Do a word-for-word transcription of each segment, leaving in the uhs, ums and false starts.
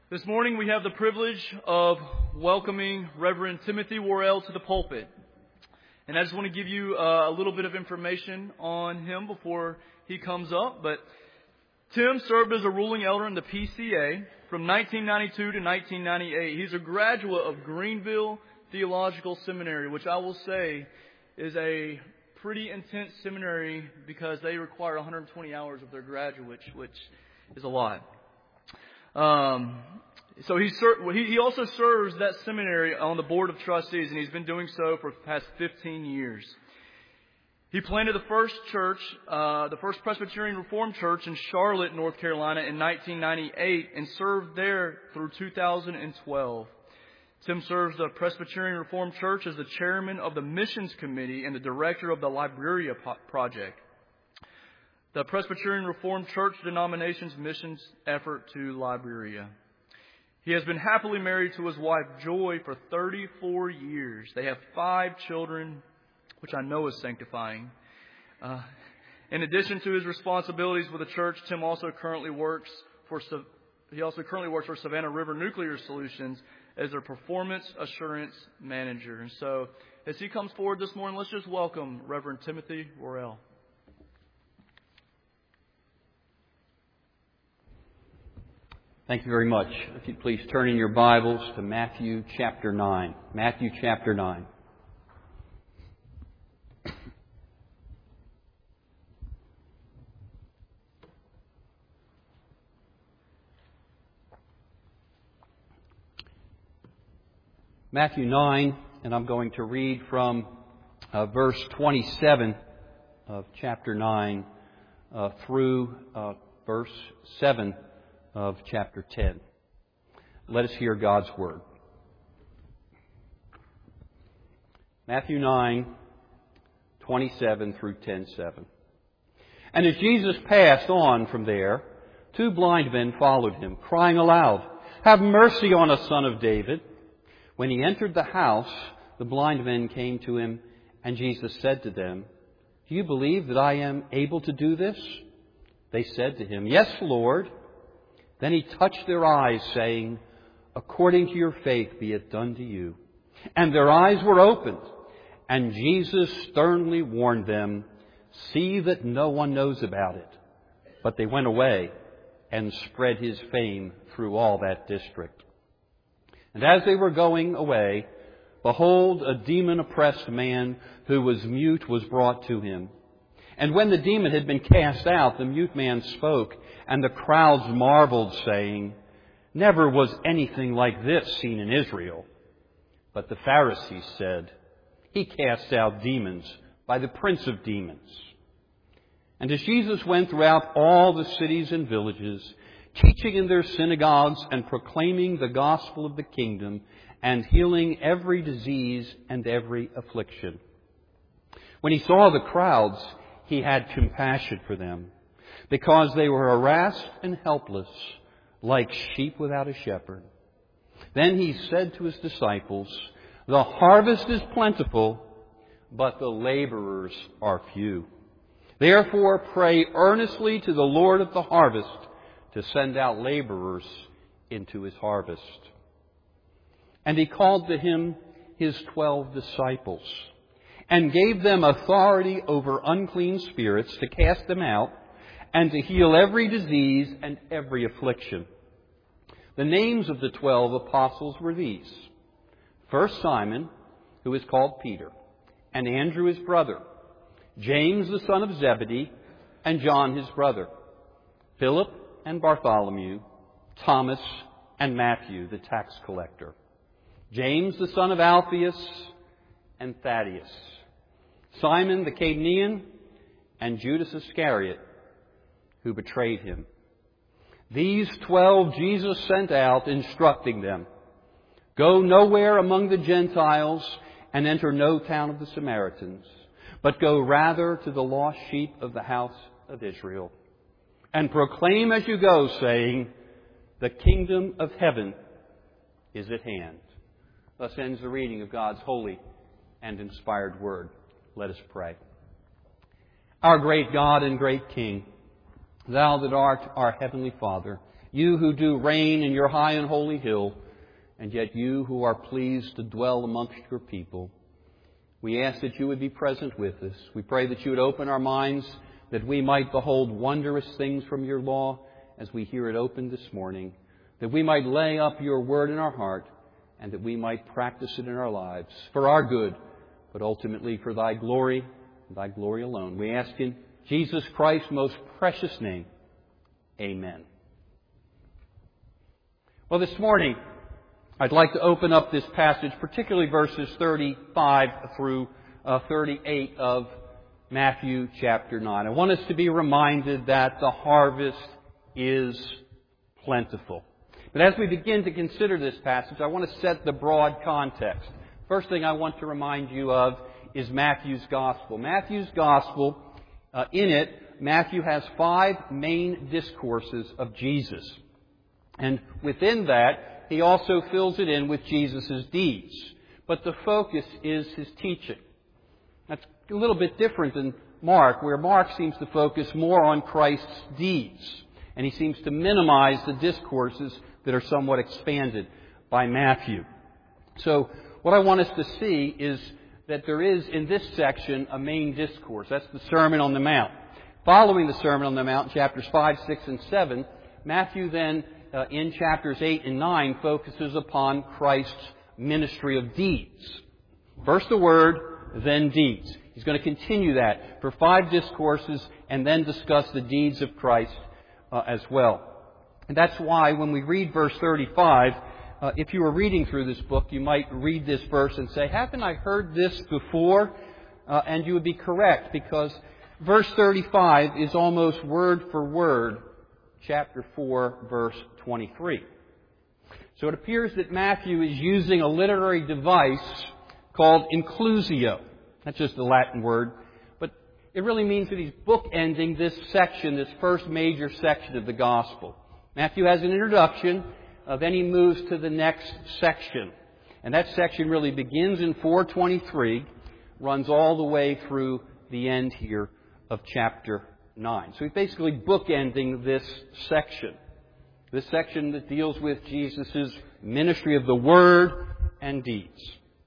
This morning we have the privilege of welcoming Reverend Timothy Worrell to the pulpit. And I just want to give you uh, a little bit of information on him before he comes up. But Tim served as a ruling elder in the P C A from nineteen ninety-two to nineteen ninety-eight. He's a graduate of Greenville Theological Seminary, which I will say is a pretty intense seminary because they require one hundred twenty hours of their graduates, which is a lot. Um, so he, ser- he he also serves that seminary on the board of trustees, and he's been doing so for the past fifteen years. He planted the first church, uh, the first Presbyterian Reformed Church in Charlotte, North Carolina in nineteen ninety-eight and served there through two thousand twelve. Tim serves the Presbyterian Reformed Church as the chairman of the Missions Committee and the director of the Liberia Project, the Presbyterian Reformed Church denomination's missions effort to Liberia. He has been happily married to his wife, Joy, for thirty-four years. They have five children, which I know is sanctifying. Uh, in addition to his responsibilities with the church, Tim also currently works for he also currently works for Savannah River Nuclear Solutions as their performance assurance manager. And so, as he comes forward this morning, let's just welcome Reverend Timothy Worrell. Thank you very much. If you'd please turn in your Bibles to Matthew chapter nine. Matthew chapter nine. Matthew nine, and I'm going to read from uh, verse twenty-seven of chapter nine uh, through uh, verse seven of chapter ten. Let us hear God's Word. Matthew nine, twenty-seven through ten seven. And as Jesus passed on from there, two blind men followed him, crying aloud, "Have mercy on us, Son of David." When he entered the house, the blind men came to him, and Jesus said to them, "Do you believe that I am able to do this?" They said to him, "Yes, Lord." Then he touched their eyes, saying, "According to your faith be it done to you." And their eyes were opened. And Jesus sternly warned them, "See that no one knows about it." But they went away and spread his fame through all that district. And as they were going away, behold, a demon-oppressed man who was mute was brought to him. And when the demon had been cast out, the mute man spoke, and the crowds marveled, saying, "Never was anything like this seen in Israel." But the Pharisees said, "He casts out demons by the prince of demons." And as Jesus went throughout all the cities and villages, teaching in their synagogues and proclaiming the gospel of the kingdom and healing every disease and every affliction. When he saw the crowds, he had compassion for them, because they were harassed and helpless, like sheep without a shepherd. Then he said to his disciples, "The harvest is plentiful, but the laborers are few. Therefore pray earnestly to the Lord of the harvest to send out laborers into his harvest." And he called to him his twelve disciples, and gave them authority over unclean spirits to cast them out, and to heal every disease and every affliction. The names of the twelve apostles were these: first Simon, who is called Peter, and Andrew his brother, James the son of Zebedee, and John his brother, Philip and Bartholomew, Thomas and Matthew the tax collector, James the son of Alphaeus, and Thaddeus, Simon the Canaanian, and Judas Iscariot, who betrayed him. These twelve Jesus sent out, instructing them, "Go nowhere among the Gentiles, and enter no town of the Samaritans, but go rather to the lost sheep of the house of Israel. And proclaim as you go, saying, the kingdom of heaven is at hand." Thus ends the reading of God's holy and inspired word. Let us pray. Our great God and great King, Thou that art our heavenly Father, you who do reign in your high and holy hill, and yet you who are pleased to dwell amongst your people, we ask that you would be present with us. We pray that you would open our minds, that we might behold wondrous things from your law as we hear it opened this morning, that we might lay up your word in our heart, and that we might practice it in our lives for our good, but ultimately for thy glory, and thy glory alone. We ask in Jesus Christ's most precious name. Amen. Well, this morning, I'd like to open up this passage, particularly verses thirty-five through uh, thirty-eight of Matthew chapter nine. I want us to be reminded that the harvest is plentiful. But as we begin to consider this passage, I want to set the broad context. First thing I want to remind you of is Matthew's Gospel. Matthew's Gospel, uh, in it, Matthew has five main discourses of Jesus. And within that, he also fills it in with Jesus' deeds. But the focus is his teaching. That's a little bit different than Mark, where Mark seems to focus more on Christ's deeds. And he seems to minimize the discourses that are somewhat expanded by Matthew. So what I want us to see is that there is, in this section, a main discourse. That's the Sermon on the Mount. Following the Sermon on the Mount, chapters five, six, and seven, Matthew then, uh, in chapters eight and nine, focuses upon Christ's ministry of deeds. First the Word, then deeds. He's going to continue that for five discourses and then discuss the deeds of Christ uh, as well. And that's why when we read verse thirty-five, uh, if you were reading through this book, you might read this verse and say, haven't I heard this before? Uh, and you would be correct, because verse thirty-five is almost word for word chapter four, verse twenty-three. So it appears that Matthew is using a literary device called inclusio. That's just a Latin word. But it really means that he's bookending this section, this first major section of the Gospel. Matthew has an introduction, uh, then he moves to the next section. And that section really begins in four twenty-three, runs all the way through the end here of chapter nine. So he's basically bookending this section. This section that deals with Jesus' ministry of the Word and deeds.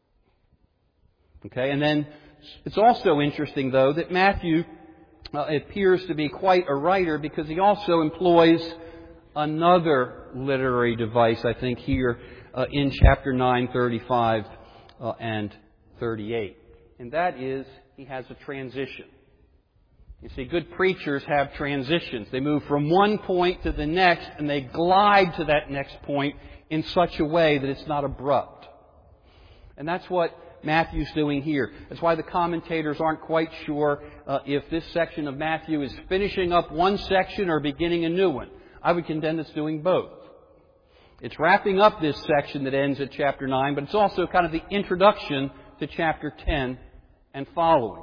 Okay, and then it's also interesting, though, that Matthew uh, appears to be quite a writer, because he also employs another literary device, I think, here uh, in chapter nine, thirty-five uh, and thirty-eight. And that is, he has a transition. You see, good preachers have transitions. They move from one point to the next, and they glide to that next point in such a way that it's not abrupt. And that's what Matthew's doing here. That's why the commentators aren't quite sure uh, if this section of Matthew is finishing up one section or beginning a new one. I would contend it's doing both. It's wrapping up this section that ends at chapter nine, but it's also kind of the introduction to chapter ten and following.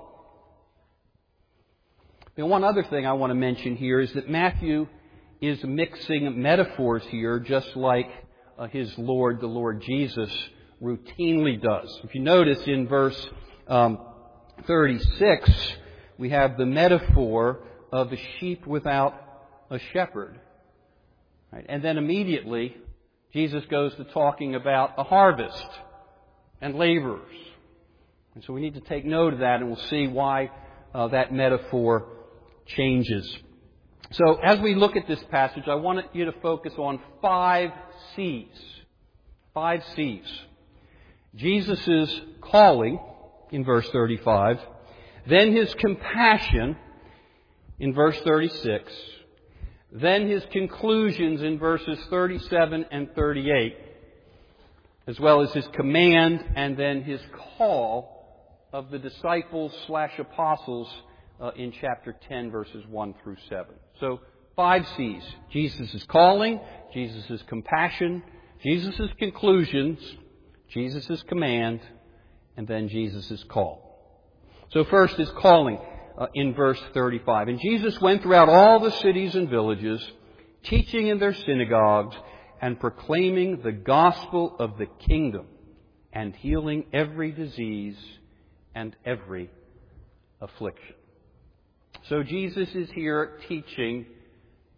Now, one other thing I want to mention here is that Matthew is mixing metaphors here, just like uh, his Lord, the Lord Jesus, routinely does. If you notice in verse um, thirty-six, we have the metaphor of the sheep without a shepherd. Right? And then immediately, Jesus goes to talking about a harvest and laborers. And so we need to take note of that, and we'll see why uh, that metaphor changes. So as we look at this passage, I want you to focus on five C's. Five C's. Jesus' calling in verse thirty-five, then his compassion in verse thirty-six, then his conclusions in verses thirty-seven and thirty-eight, as well as his command and then his call of the disciples slash apostles uh, in chapter ten, verses one through seven. So, five C's. Jesus' calling, Jesus' compassion, Jesus' conclusions, Jesus' command, and then Jesus' call. So first is calling uh, in verse thirty-five. And Jesus went throughout all the cities and villages, teaching in their synagogues and proclaiming the gospel of the kingdom and healing every disease and every affliction. So Jesus is here teaching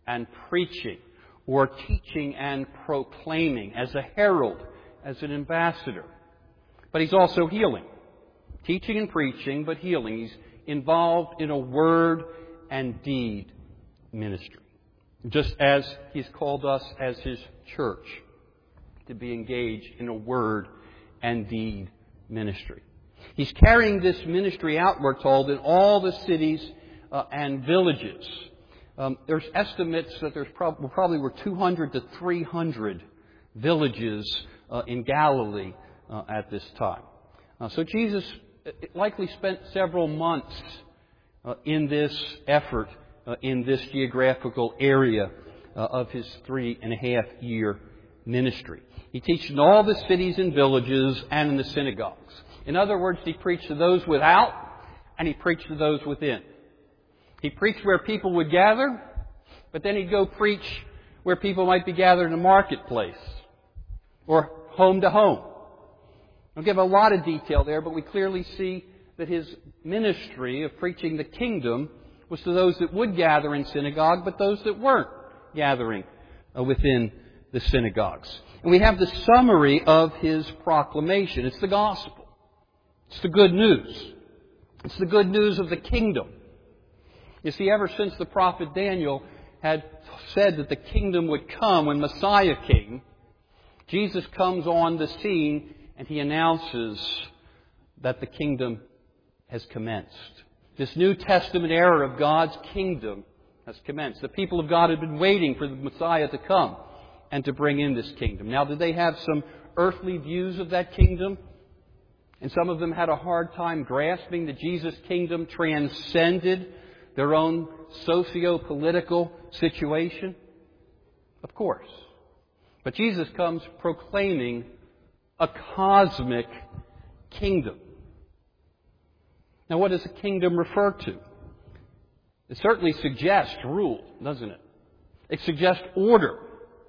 and preaching, or teaching and proclaiming, as a herald, as an ambassador. But he's also healing. Teaching and preaching, but healing. He's involved in a word and deed ministry. Just as he's called us as his church to be engaged in a word and deed ministry. He's carrying this ministry out, we're told, in all the cities uh, and villages. Um, there's estimates that there's prob- probably were two hundred to three hundred villages uh, in Galilee uh, at this time. Uh, so Jesus likely spent several months uh, in this effort, uh, in this geographical area uh, of his three and a half year ministry. He teaches in all the cities and villages and in the synagogues. In other words, he preached to those without and he preached to those within. He preached where people would gather, but then he'd go preach where people might be gathered in a marketplace or home to home. I'll give a lot of detail there, but we clearly see that his ministry of preaching the kingdom was to those that would gather in synagogue, but those that weren't gathering within the synagogues. And we have the summary of his proclamation. It's the gospel. It's the good news. It's the good news of the kingdom. You see, ever since the prophet Daniel had said that the kingdom would come when Messiah came, Jesus comes on the scene and he announces that the kingdom has commenced. This New Testament era of God's kingdom has commenced. The people of God had been waiting for the Messiah to come and to bring in this kingdom. Now, did they have some earthly views of that kingdom? And some of them had a hard time grasping that Jesus' kingdom transcended their own socio-political situation? Of course. But Jesus comes proclaiming a cosmic kingdom. Now, what does a kingdom refer to? It certainly suggests rule, doesn't it? It suggests order,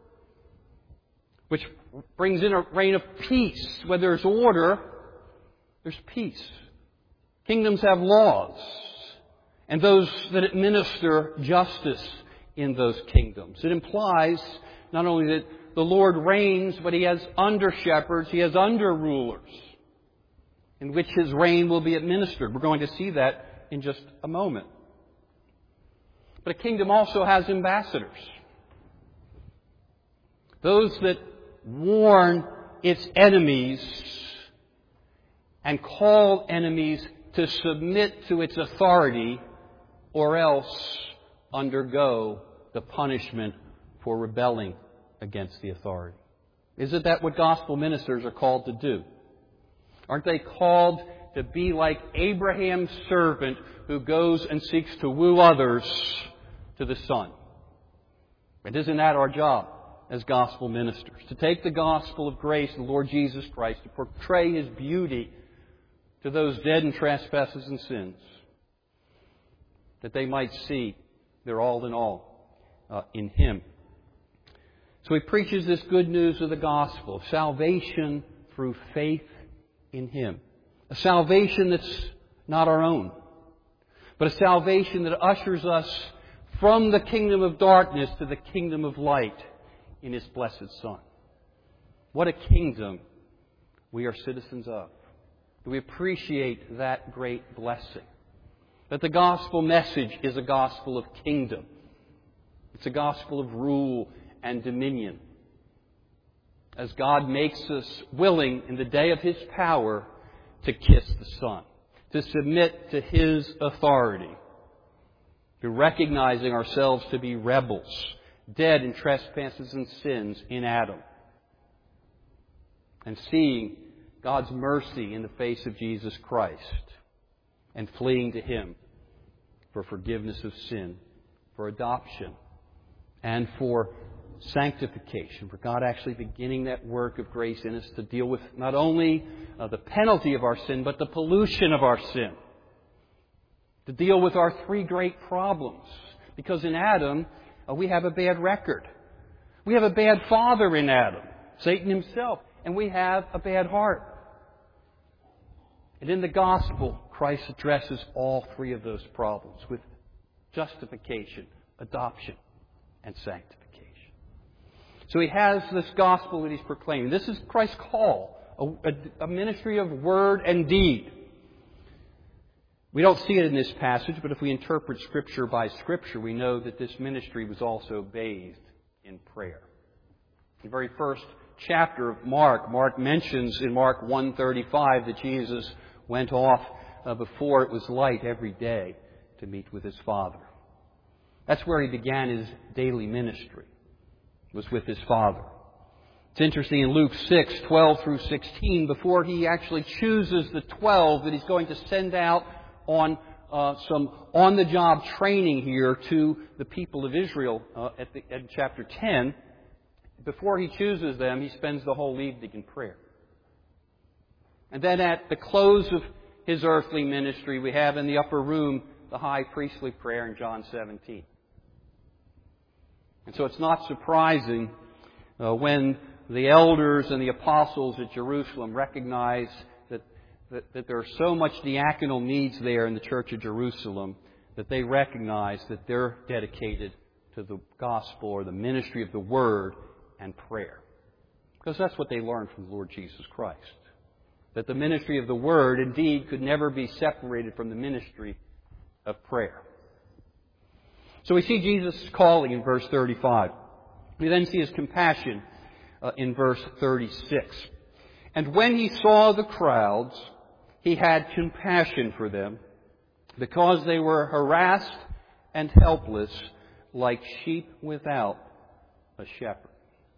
which brings in a reign of peace. Where there's order, there's peace. Kingdoms have laws, and those that administer justice in those kingdoms. It implies not only that the Lord reigns, but He has under-shepherds, He has under-rulers, in which His reign will be administered. We're going to see that in just a moment. But a kingdom also has ambassadors. Those that warn its enemies and call enemies to submit to its authority or else undergo the punishment for rebelling against the authority. Isn't that what gospel ministers are called to do? Aren't they called to be like Abraham's servant who goes and seeks to woo others to the Son? And isn't that our job as gospel ministers? To take the gospel of grace, the Lord Jesus Christ, to portray His beauty to those dead in trespasses and sins, that they might see their all in all uh, in Him. So He preaches this good news of the gospel, salvation through faith in Him. A salvation that's not our own, but a salvation that ushers us from the kingdom of darkness to the kingdom of light in His blessed Son. What a kingdom we are citizens of. Do we appreciate that great blessing? That the gospel message is a gospel of kingdom. It's a gospel of rule and dominion. As God makes us willing in the day of His power to kiss the Son, to submit to His authority, to recognizing ourselves to be rebels, dead in trespasses and sins in Adam, and seeing God's mercy in the face of Jesus Christ and fleeing to Him for forgiveness of sin, for adoption, and for sanctification, for God actually beginning that work of grace in us to deal with not only uh, the penalty of our sin, but the pollution of our sin. To deal with our three great problems. Because in Adam, uh, we have a bad record. We have a bad father in Adam, Satan himself, and we have a bad heart. And in the gospel, Christ addresses all three of those problems with justification, adoption, and sanctification. So he has this gospel that he's proclaiming. This is Christ's call, a, a, a ministry of word and deed. We don't see it in this passage, but if we interpret Scripture by Scripture, we know that this ministry was also bathed in prayer. The very first chapter of Mark, Mark mentions in Mark one thirty-five that Jesus went off uh, before it was light every day to meet with his Father. That's where he began his daily ministry, was with his Father. It's interesting in Luke six, twelve through sixteen, before he actually chooses the twelve that he's going to send out on uh, some on-the-job training here to the people of Israel uh, at, the, at chapter ten. Before he chooses them, he spends the whole evening in prayer. And then at the close of his earthly ministry, we have in the upper room the high priestly prayer in John seventeen. And so it's not surprising uh, when the elders and the apostles at Jerusalem recognize that, that, that there are so much diaconal needs there in the church of Jerusalem that they recognize that they're dedicated to the gospel or the ministry of the Word and prayer. Because that's what they learned from the Lord Jesus Christ. That the ministry of the Word, indeed, could never be separated from the ministry of prayer. So we see Jesus' calling in verse thirty-five. We then see his compassion uh, in verse thirty-six. And when he saw the crowds, he had compassion for them, because they were harassed and helpless, like sheep without a shepherd.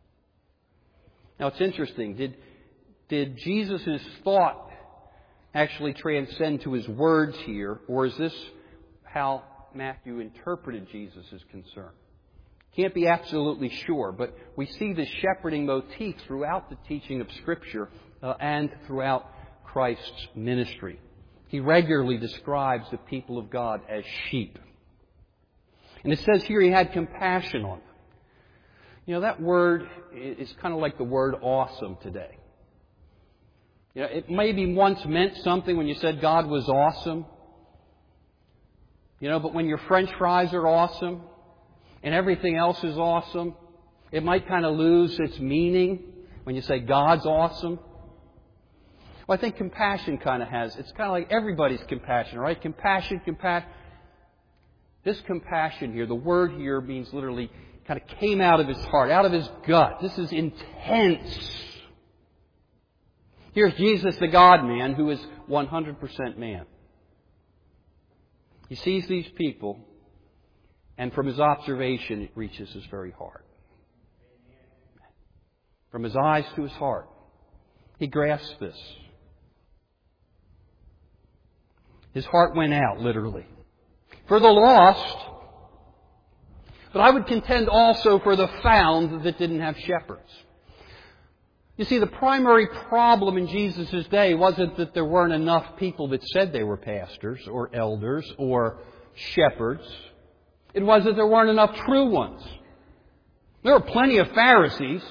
Now it's interesting. Did, did Jesus' thought actually transcend to his words here, or is this how Matthew interpreted Jesus' concern? Can't be absolutely sure, but we see the shepherding motif throughout the teaching of Scripture uh, and throughout Christ's ministry. He regularly describes the people of God as sheep. And it says here he had compassion on them. You know, that word is kind of like the word awesome today. You know, it maybe once meant something when you said God was awesome. You know, but when your French fries are awesome and everything else is awesome, it might kind of lose its meaning when you say God's awesome. Well, I think compassion kind of has. It's kind of like everybody's compassion, right? Compassion, compassion. This compassion here, the word here means literally kind of came out of his heart, out of his gut. This is intense. Here's Jesus, the God-man, who is one hundred percent man. He sees these people, and from his observation, it reaches his very heart. From his eyes to his heart, he grasps this. His heart went out, literally, for the lost, but I would contend also for the found that didn't have shepherds. You see, the primary problem in Jesus' day wasn't that there weren't enough people that said they were pastors or elders or shepherds. It was that there weren't enough true ones. There were plenty of Pharisees.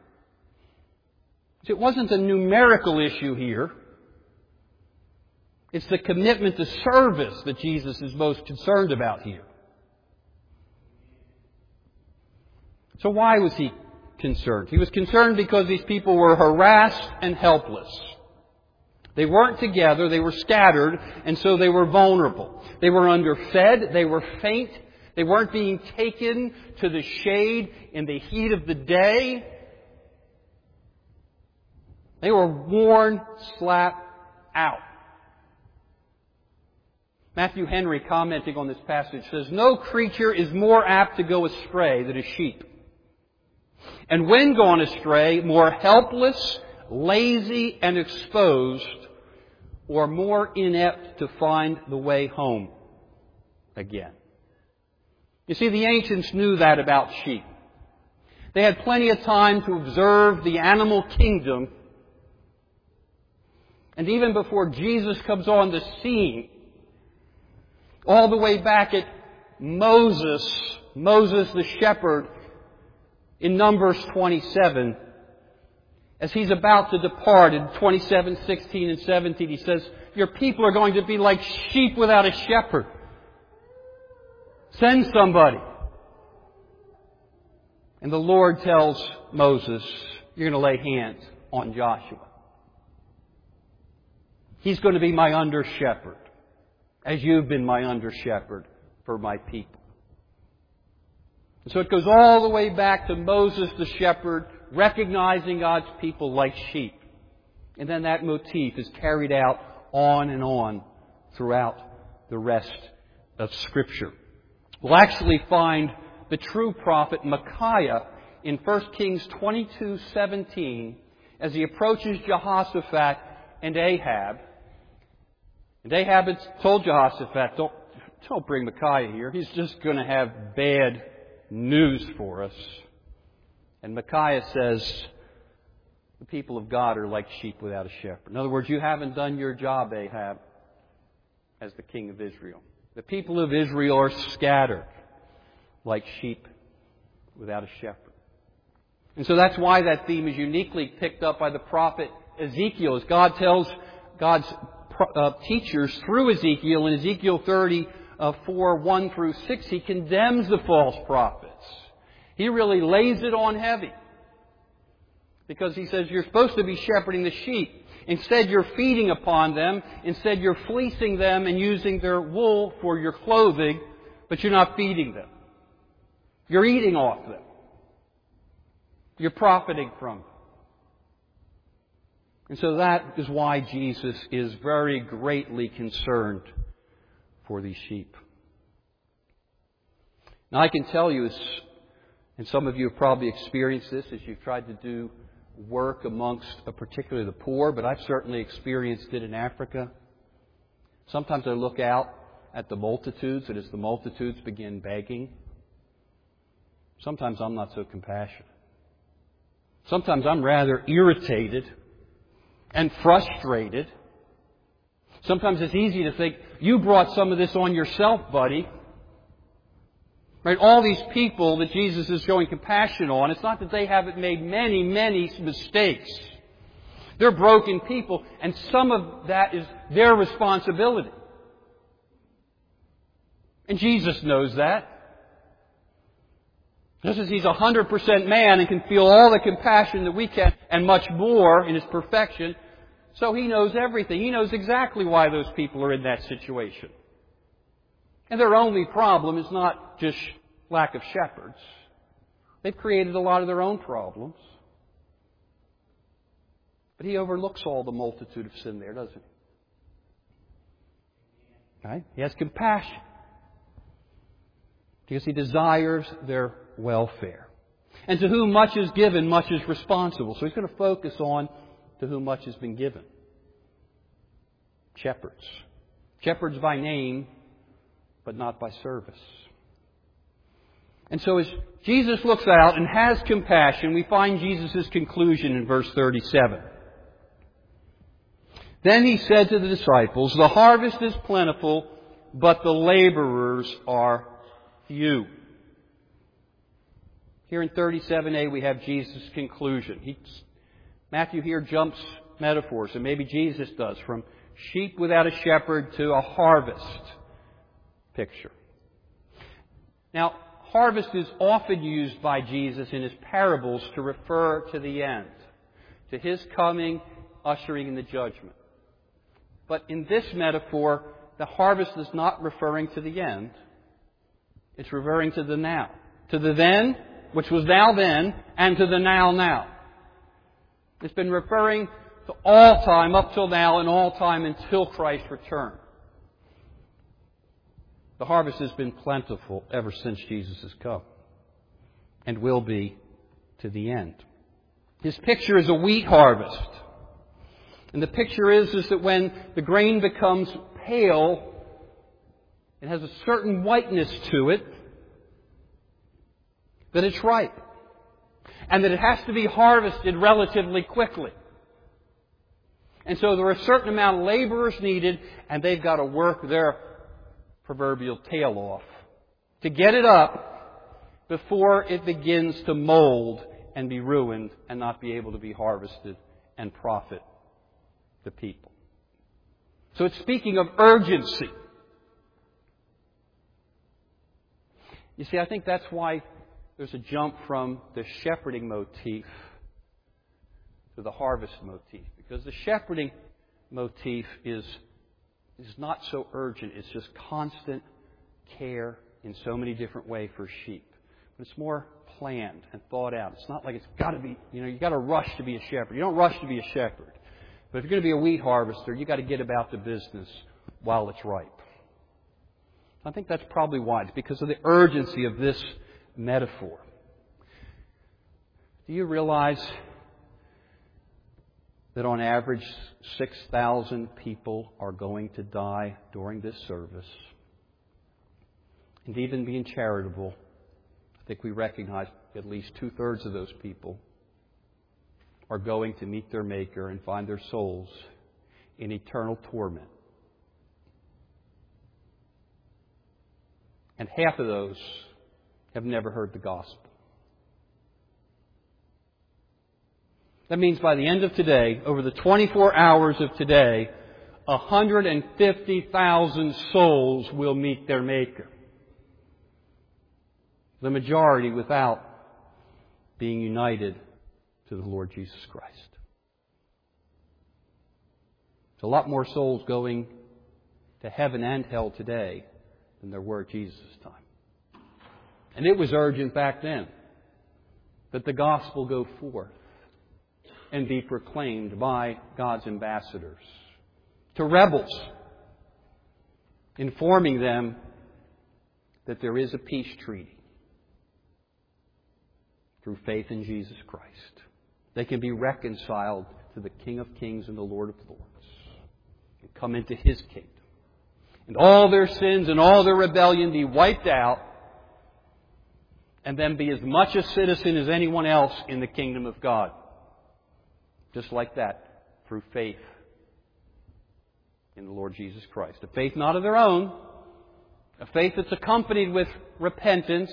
It wasn't a numerical issue here. It's the commitment to service that Jesus is most concerned about here. So why was he concerned? He was concerned because these people were harassed and helpless. They weren't together, they were scattered, and so they were vulnerable. They were underfed, they were faint, they weren't being taken to the shade in the heat of the day. They were worn slap out. Matthew Henry, commenting on this passage, says, "No creature is more apt to go astray than a sheep. And when gone astray, more helpless, lazy, and exposed, or more inept to find the way home again." You see, the ancients knew that about sheep. They had plenty of time to observe the animal kingdom. And even before Jesus comes on the scene, all the way back at Moses, Moses the shepherd, in Numbers twenty-seven, as he's about to depart in twenty-seven, sixteen, and seventeen, he says, "Your people are going to be like sheep without a shepherd. Send somebody." And the Lord tells Moses, you're going to lay hands on Joshua. He's going to be my under-shepherd, as you've been my under-shepherd for my people. And so it goes all the way back to Moses the shepherd, recognizing God's people like sheep. And then that motif is carried out on and on throughout the rest of Scripture. We'll actually find the true prophet Micaiah in First Kings twenty-two seventeen as he approaches Jehoshaphat and Ahab. And Ahab had told Jehoshaphat, don't, don't bring Micaiah here. He's just going to have bad news for us. And Micaiah says, the people of God are like sheep without a shepherd. In other words, you haven't done your job, Ahab, as the king of Israel. The people of Israel are scattered like sheep without a shepherd. And so that's why that theme is uniquely picked up by the prophet Ezekiel. As God tells God's uh, teachers through Ezekiel in Ezekiel thirty-four, one through six, He condemns the false prophets. He really lays it on heavy. Because He says you're supposed to be shepherding the sheep. Instead, you're feeding upon them. Instead, you're fleecing them and using their wool for your clothing, but you're not feeding them. You're eating off them. You're profiting from them. And so that is why Jesus is very greatly concerned for these sheep. Now, I can tell you, and some of you have probably experienced this as you've tried to do work amongst uh, particularly the poor, but I've certainly experienced it in Africa. Sometimes I look out at the multitudes, and as the multitudes begin begging, sometimes I'm not so compassionate. Sometimes I'm rather irritated and frustrated. Sometimes it's easy to think, you brought some of this on yourself, buddy. Right? All these people that Jesus is showing compassion on, it's not that they haven't made many, many mistakes. They're broken people, and some of that is their responsibility. And Jesus knows that. Just as He's one hundred percent man and can feel all the compassion that we can and much more in His perfection, so He knows everything. He knows exactly why those people are in that situation. And their only problem is not just lack of shepherds. They've created a lot of their own problems. But He overlooks all the multitude of sin there, doesn't He? Right? He has compassion. Because He desires their welfare. And to whom much is given, much is responsible. So He's going to focus on to whom much has been given. Shepherds. Shepherds by name, but not by service. And so as Jesus looks out and has compassion, we find Jesus' conclusion in verse thirty-seven. Then He said to the disciples, the harvest is plentiful, but the laborers are few. Here in thirty-seven a we have Jesus' conclusion. He, Matthew here jumps metaphors, and maybe Jesus does, from sheep without a shepherd to a harvest picture. Now, harvest is often used by Jesus in His parables to refer to the end, to His coming, ushering in the judgment. But in this metaphor, the harvest is not referring to the end. It's referring to the now. To the then, which was now then, and to the now now. It's been referring to all time up till now and all time until Christ's return. The harvest has been plentiful ever since Jesus has come, and will be to the end. His picture is a wheat harvest. And the picture is, is that when the grain becomes pale, it has a certain whiteness to it, that it's ripe. And that it has to be harvested relatively quickly. And so there are a certain amount of laborers needed, and they've got to work their proverbial tail off to get it up before it begins to mold and be ruined and not be able to be harvested and profit the people. So it's speaking of urgency. You see, I think that's why there's a jump from the shepherding motif to the harvest motif. Because the shepherding motif is, is not so urgent. It's just constant care in so many different ways for sheep. But it's more planned and thought out. It's not like it's got to be, you know, you got to rush to be a shepherd. You don't rush to be a shepherd. But if you're going to be a wheat harvester, you got to get about the business while it's ripe. I think that's probably why. It's because of the urgency of this metaphor. Do you realize that on average six thousand people are going to die during this service? And even being charitable, I think we recognize at least two-thirds of those people are going to meet their Maker and find their souls in eternal torment. And half of those have never heard the gospel. That means by the end of today, over the twenty-four hours of today, one hundred fifty thousand souls will meet their Maker. The majority without being united to the Lord Jesus Christ. There's a lot more souls going to heaven and hell today than there were at Jesus' time. And it was urgent back then that the gospel go forth and be proclaimed by God's ambassadors to rebels, informing them that there is a peace treaty through faith in Jesus Christ. They can be reconciled to the King of Kings and the Lord of Lords and come into His kingdom. And all their sins and all their rebellion be wiped out and then be as much a citizen as anyone else in the kingdom of God. Just like that, through faith in the Lord Jesus Christ. A faith not of their own, a faith that's accompanied with repentance,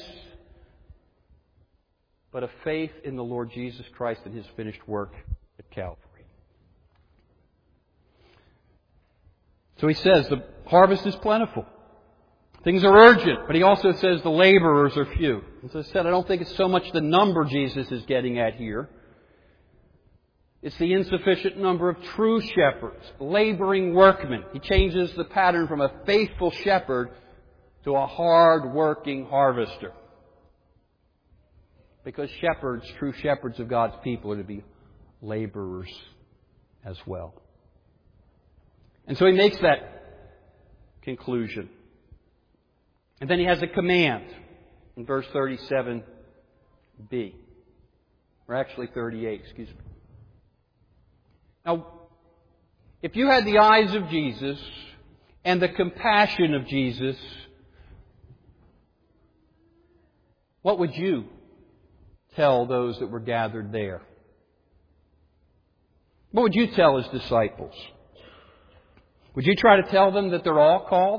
but a faith in the Lord Jesus Christ and His finished work at Calvary. So he says the harvest is plentiful. Things are urgent, but he also says the laborers are few. As I said, I don't think it's so much the number Jesus is getting at here. It's the insufficient number of true shepherds, laboring workmen. He changes the pattern from a faithful shepherd to a hard-working harvester. Because shepherds, true shepherds of God's people, are to be laborers as well. And so he makes that conclusion. And then he has a command in verse thirty-seven b. Or actually thirty-eight, excuse me. Now, if you had the eyes of Jesus and the compassion of Jesus, what would you tell those that were gathered there? What would you tell His disciples? Would you try to tell them that they're all called?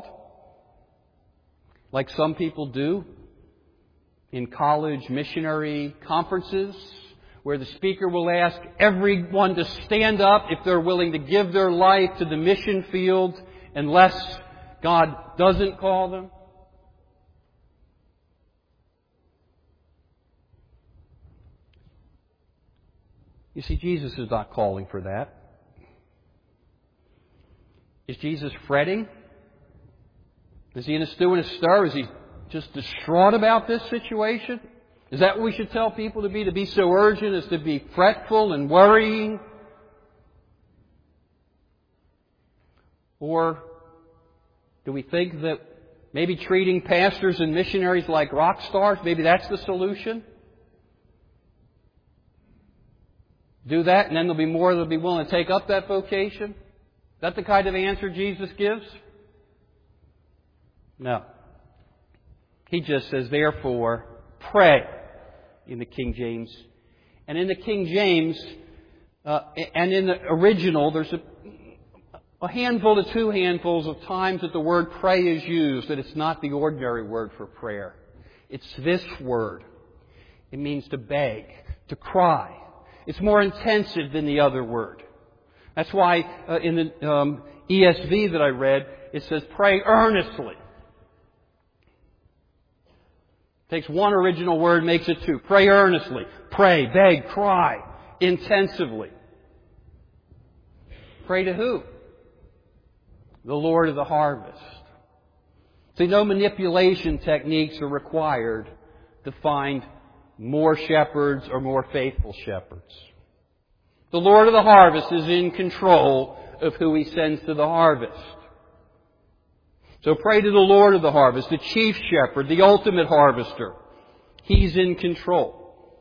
Like some people do in college missionary conferences, where the speaker will ask everyone to stand up if they're willing to give their life to the mission field unless God doesn't call them. You see, Jesus is not calling for that. Is Jesus fretting? Is He in a stew and a stir? Is He just distraught about this situation? Is that what we should tell people to be? To be so urgent as to be fretful and worrying? Or do we think that maybe treating pastors and missionaries like rock stars, maybe that's the solution? Do that and then there'll be more that'll be willing to take up that vocation? Is that the kind of answer Jesus gives? No. He just says, therefore, pray, in the King James. And in the King James, uh, and in the original, there's a, a handful to two handfuls of times that the word pray is used, that it's not the ordinary word for prayer. It's this word. It means to beg, to cry. It's more intensive than the other word. That's why uh, in the um, E S V that I read, it says pray earnestly. Takes one original word, makes it two. Pray earnestly. Pray, beg, cry, intensively. Pray to who? The Lord of the harvest. See, no manipulation techniques are required to find more shepherds or more faithful shepherds. The Lord of the harvest is in control of who He sends to the harvest. So pray to the Lord of the harvest, the chief shepherd, the ultimate harvester. He's in control.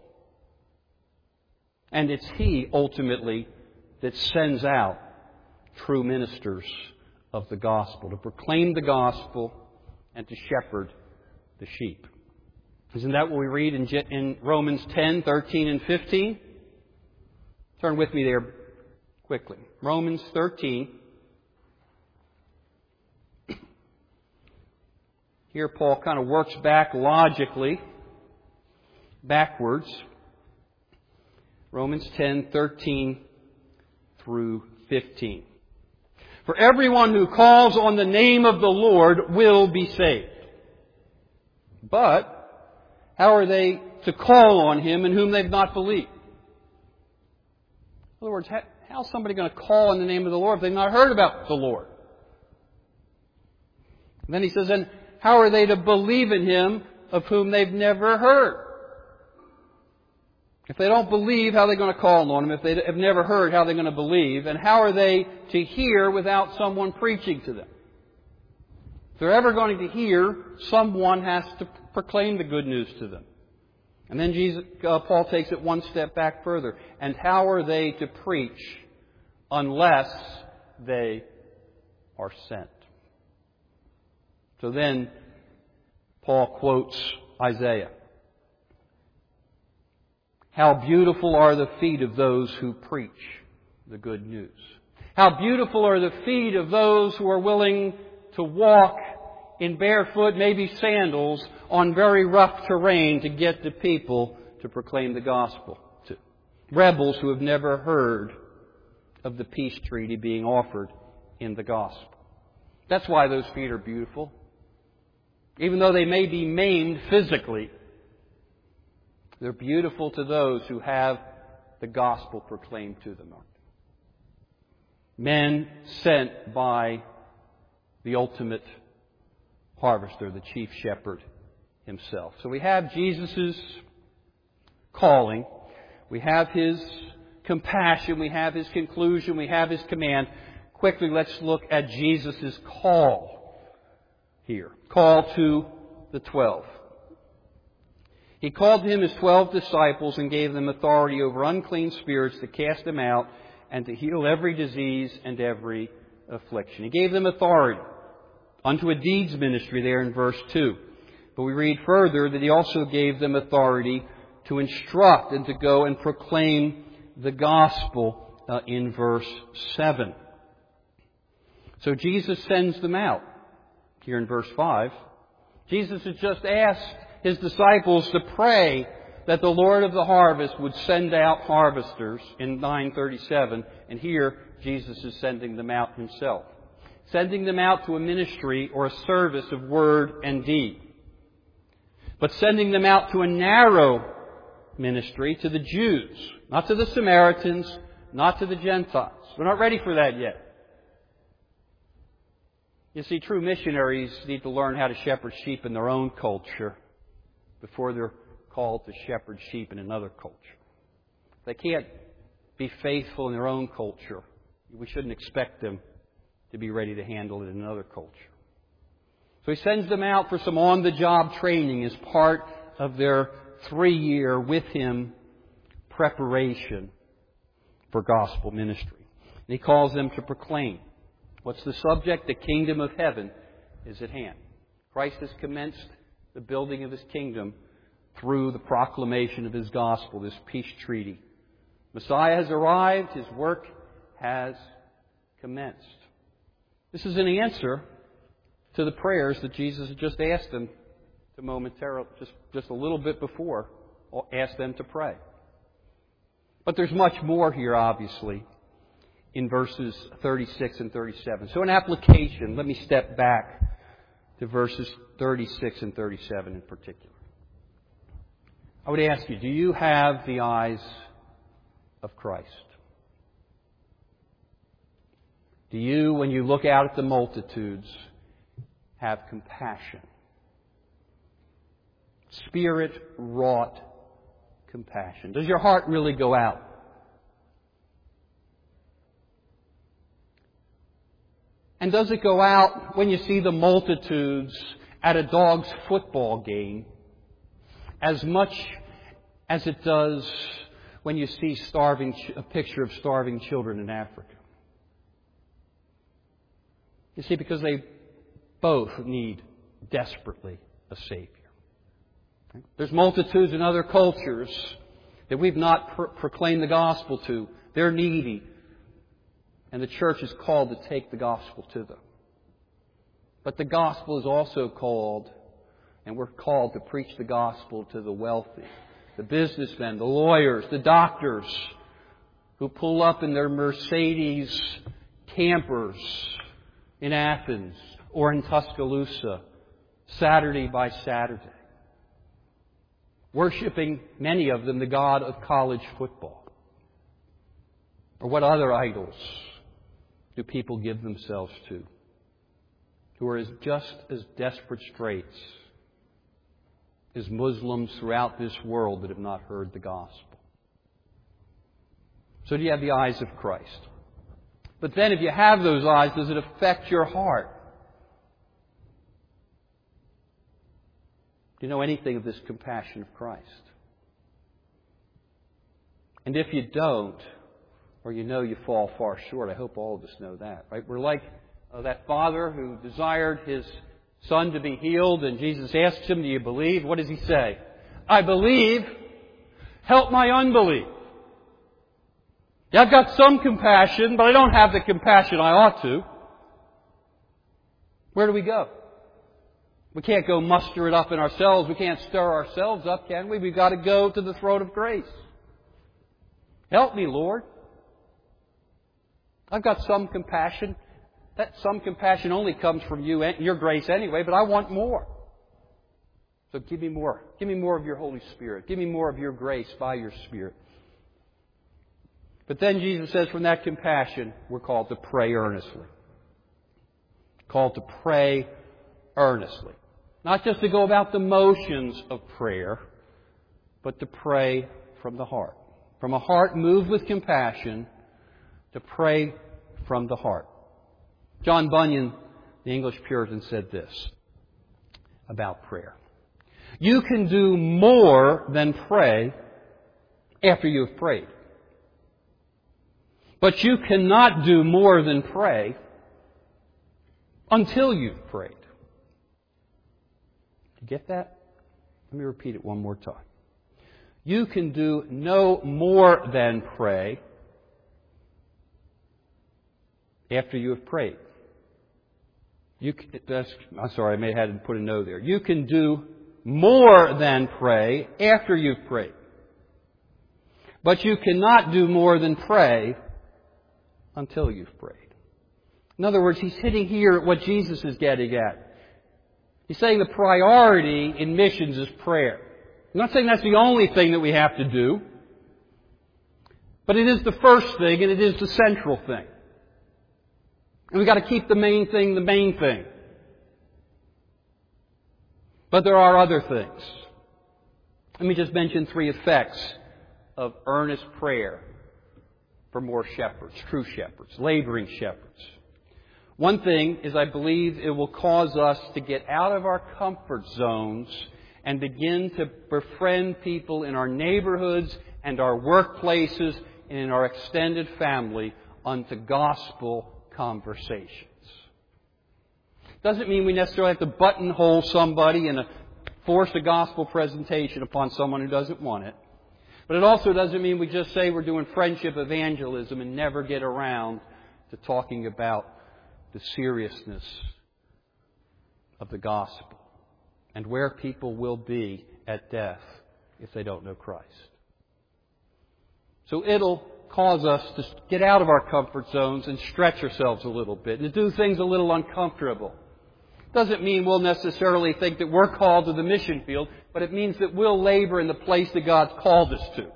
And it's He, ultimately, that sends out true ministers of the gospel, to proclaim the gospel and to shepherd the sheep. Isn't that what we read in, in Romans ten, thirteen, and fifteen? Turn with me there quickly. Romans thirteen. Here Paul kind of works back logically, backwards. Romans ten, thirteen through fifteen. For everyone who calls on the name of the Lord will be saved. But how are they to call on Him in whom they've not believed? In other words, how is somebody going to call on the name of the Lord if they've not heard about the Lord? And then he says, and how are they to believe in Him of whom they've never heard? If they don't believe, how are they going to call on Him? If they have never heard, how are they going to believe? And how are they to hear without someone preaching to them? If they're ever going to hear, someone has to proclaim the good news to them. And then Jesus, uh, Paul takes it one step back further. And how are they to preach unless they are sent? So then Paul quotes Isaiah. How beautiful are the feet of those who preach the good news. How beautiful are the feet of those who are willing to walk in barefoot, maybe sandals, on very rough terrain to get the people to proclaim the gospel to. Rebels who have never heard of the peace treaty being offered in the gospel. That's why those feet are beautiful. Even though they may be maimed physically, they're beautiful to those who have the gospel proclaimed to them. Men sent by the ultimate harvester, the chief shepherd Himself. So we have Jesus' calling, we have His compassion, we have His conclusion, we have His command. Quickly, let's look at Jesus' call here. Call to the twelve. He called to Him His twelve disciples and gave them authority over unclean spirits to cast them out and to heal every disease and every affliction. He gave them authority unto a deeds ministry there in verse two. But we read further that He also gave them authority to instruct and to go and proclaim the gospel uh, in verse seven. So Jesus sends them out here in verse five. Jesus has just asked His disciples to pray that the Lord of the harvest would send out harvesters in nine thirty-seven. And here Jesus is sending them out Himself. Sending them out to a ministry or a service of word and deed. But sending them out to a narrow ministry to the Jews. Not to the Samaritans, not to the Gentiles. We're not ready for that yet. You see, true missionaries need to learn how to shepherd sheep in their own culture before they're called to shepherd sheep in another culture. If they can't be faithful in their own culture, we shouldn't expect them to be ready to handle it in another culture. So He sends them out for some on-the-job training as part of their three-year with Him preparation for gospel ministry. And He calls them to proclaim. What's the subject? The kingdom of heaven is at hand. Christ has commenced the building of His kingdom through the proclamation of His gospel, this peace treaty. Messiah has arrived. His work has commenced. This is an answer to the prayers that Jesus had just asked them to momentarily, just, just a little bit before, ask them to pray. But there's much more here, obviously, in verses thirty-six and thirty-seven. So in application, let me step back to verses thirty-six and thirty-seven in particular. I would ask you, do you have the eyes of Christ? Do you, when you look out at the multitudes, have compassion? Spirit-wrought compassion. Does your heart really go out? And does it go out when you see the multitudes at a dog's football game as much as it does when you see starving, a picture of starving children in Africa? You see, because they both need desperately a Savior. There's multitudes in other cultures that we've not pro- proclaimed the gospel to. They're needy. And the church is called to take the gospel to them. But the gospel is also called, and we're called to preach the gospel to the wealthy, the businessmen, the lawyers, the doctors who pull up in their Mercedes campers in Athens or in Tuscaloosa, Saturday by Saturday, worshiping, many of them, the god of college football. Or what other idols do people give themselves to who are as just as desperate straits as Muslims throughout this world that have not heard the gospel? So do you have the eyes of Christ? But then if you have those eyes, does it affect your heart? Do you know anything of this compassion of Christ? And if you don't, or you know you fall far short, I hope all of us know that, right? We're like uh, that father who desired his son to be healed, and Jesus asks him, do you believe? What does he say? I believe. Help my unbelief. Yeah, I've got some compassion, but I don't have the compassion I ought to. Where do we go? We can't go muster it up in ourselves. We can't stir ourselves up, can we? We've got to go to the throne of grace. Help me, Lord. I've got some compassion. That some compassion only comes from you, your grace anyway, but I want more. So give me more. Give me more of your Holy Spirit. Give me more of your grace by your Spirit. But then Jesus says from that compassion, we're called to pray earnestly. Called to pray earnestly. Not just to go about the motions of prayer, but to pray from the heart. From a heart moved with compassion, to pray from the heart. John Bunyan, the English Puritan, said this about prayer. You can do more than pray after you have prayed. But you cannot do more than pray until you've prayed. You get that? Let me repeat it one more time. You can do no more than pray after you have prayed. You can, that's, I'm sorry, I may have had to put a no there. You can do more than pray after you've prayed. But you cannot do more than pray until you've prayed. In other words, he's hitting here at what Jesus is getting at. He's saying the priority in missions is prayer. I'm not saying that's the only thing that we have to do, but it is the first thing and it is the central thing. And we've got to keep the main thing the main thing. But there are other things. Let me just mention three effects of earnest prayer for more shepherds, true shepherds, laboring shepherds. One thing is I believe it will cause us to get out of our comfort zones and begin to befriend people in our neighborhoods and our workplaces and in our extended family unto gospel conversations. Doesn't mean we necessarily have to buttonhole somebody and force a gospel presentation upon someone who doesn't want it. But it also doesn't mean we just say we're doing friendship evangelism and never get around to talking about the seriousness of the gospel and where people will be at death if they don't know Christ. So it'll cause us to get out of our comfort zones and stretch ourselves a little bit and to do things a little uncomfortable. Doesn't mean we'll necessarily think that we're called to the mission field, but it means that we'll labor in the place that God's called us to.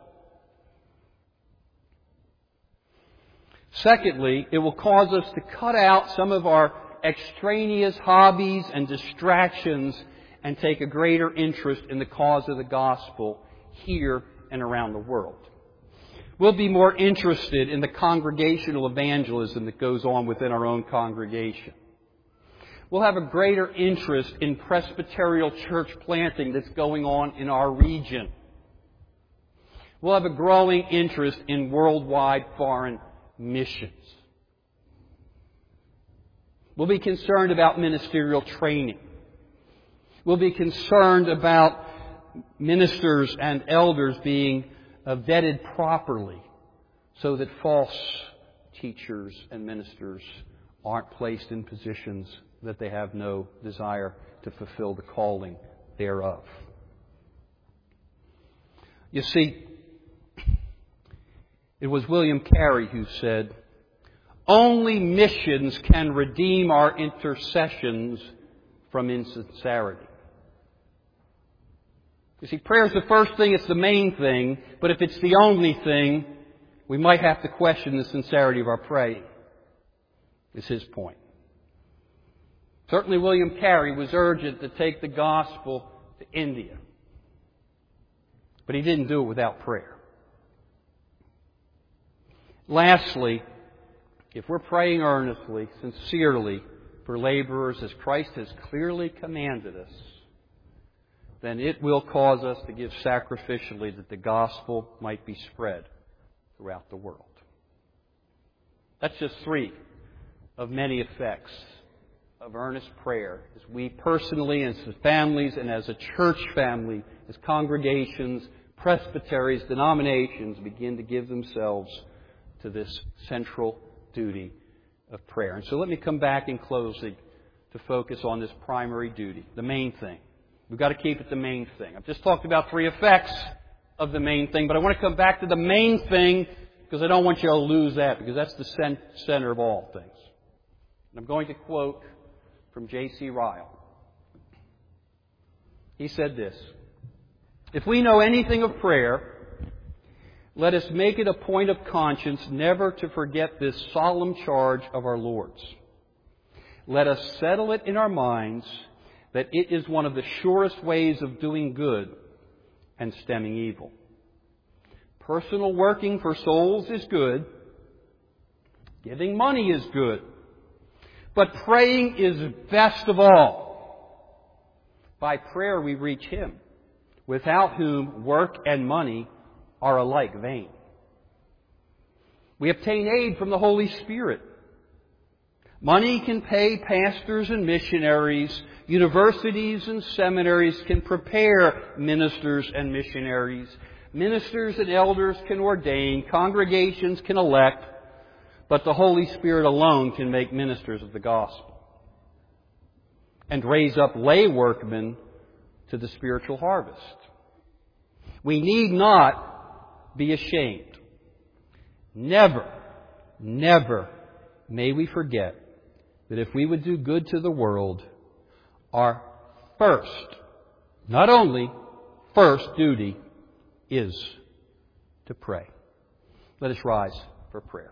Secondly, it will cause us to cut out some of our extraneous hobbies and distractions and take a greater interest in the cause of the gospel here and around the world. We'll be more interested in the congregational evangelism that goes on within our own congregation. We'll have a greater interest in Presbyterial church planting that's going on in our region. We'll have a growing interest in worldwide foreign missions. We'll be concerned about ministerial training. We'll be concerned about ministers and elders being uh, vetted properly so that false teachers and ministers aren't placed in positions that they have no desire to fulfill the calling thereof. You see, it was William Carey who said, "Only missions can redeem our intercessions from insincerity." You see, prayer is the first thing, it's the main thing, but if it's the only thing, we might have to question the sincerity of our praying, is his point. Certainly William Carey was urgent to take the gospel to India, but he didn't do it without prayer. Lastly, if we're praying earnestly, sincerely, for laborers as Christ has clearly commanded us, then it will cause us to give sacrificially that the gospel might be spread throughout the world. That's just three of many effects of earnest prayer as we personally, as families, and as a church family, as congregations, presbyteries, denominations begin to give themselves to this central duty of prayer. And so let me come back in closing to focus on this primary duty, the main thing. We've got to keep it the main thing. I've just talked about three effects of the main thing, but I want to come back to the main thing because I don't want you to lose that, because that's the center of all things. And I'm going to quote from J C Ryle. He said this: "If we know anything of prayer, let us make it a point of conscience never to forget this solemn charge of our Lord's. Let us settle it in our minds that it is one of the surest ways of doing good and stemming evil. Personal working for souls is good. Giving money is good. But praying is best of all. By prayer we reach Him, without whom work and money are alike vain. We obtain aid from the Holy Spirit. Money can pay pastors and missionaries. Universities and seminaries can prepare ministers and missionaries. Ministers and elders can ordain. Congregations can elect. But the Holy Spirit alone can make ministers of the gospel and raise up lay workmen to the spiritual harvest. We need not be ashamed. Never, never may we forget that if we would do good to the world, our first, not only first duty is to pray. Let us rise for prayer.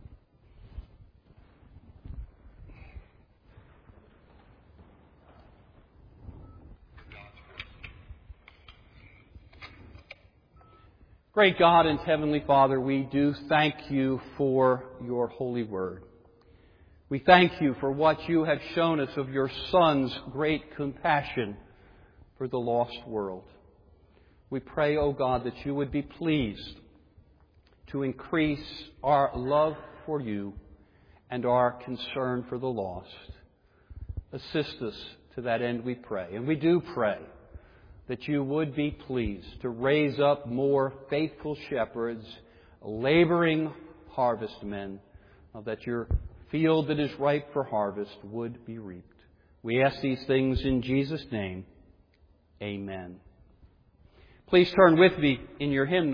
Great God and Heavenly Father, we do thank You for Your holy word. We thank You for what You have shown us of Your Son's great compassion for the lost world. We pray, O God, that You would be pleased to increase our love for You and our concern for the lost. Assist us to that end, we pray. And we do pray that You would be pleased to raise up more faithful shepherds, laboring harvestmen, that Your field that is ripe for harvest would be reaped. We ask these things in Jesus' name. Amen. Please turn with me in your hymn